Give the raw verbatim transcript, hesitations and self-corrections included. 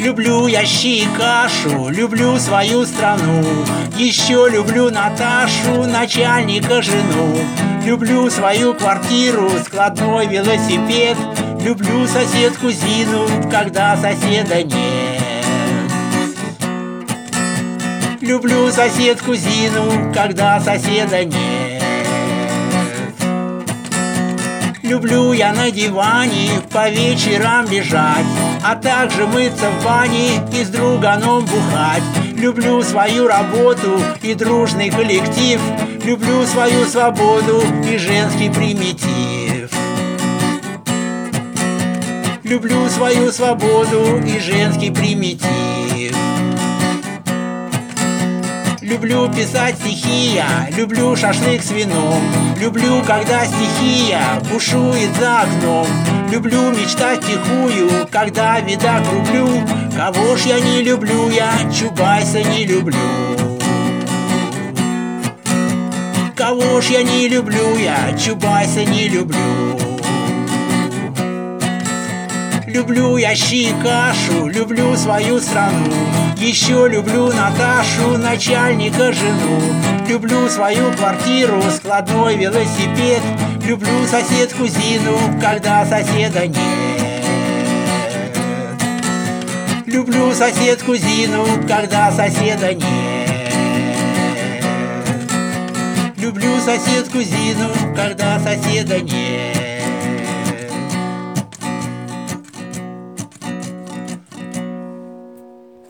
Люблю я щи и кашу, люблю свою страну. Еще люблю Наташу, начальника жену. Люблю свою квартиру, складной велосипед. Люблю соседку Зину, когда соседа нет. Люблю соседку Зину, когда соседа нет. Люблю я на диване по вечерам лежать, а также мыться в бане и с друганом бухать. Люблю свою работу и дружный коллектив. Люблю свою свободу и женский примитив. Люблю свою свободу и женский примитив. Люблю писать стихи я, люблю шашлык с вином. Люблю, когда стихия бушует за окном. Люблю мечтать тихую, когда видак рублю. Кого ж я не люблю, я Чубайса не люблю. Кого ж я не люблю, я Чубайса не люблю. Люблю я щи и кашу, люблю свою страну. Еще люблю Наташу, начальника жену. Люблю свою квартиру, складной велосипед. Люблю соседку Зину, когда соседа нет. Люблю соседку Зину, когда соседа нет. Люблю соседку Зину, когда соседа нет.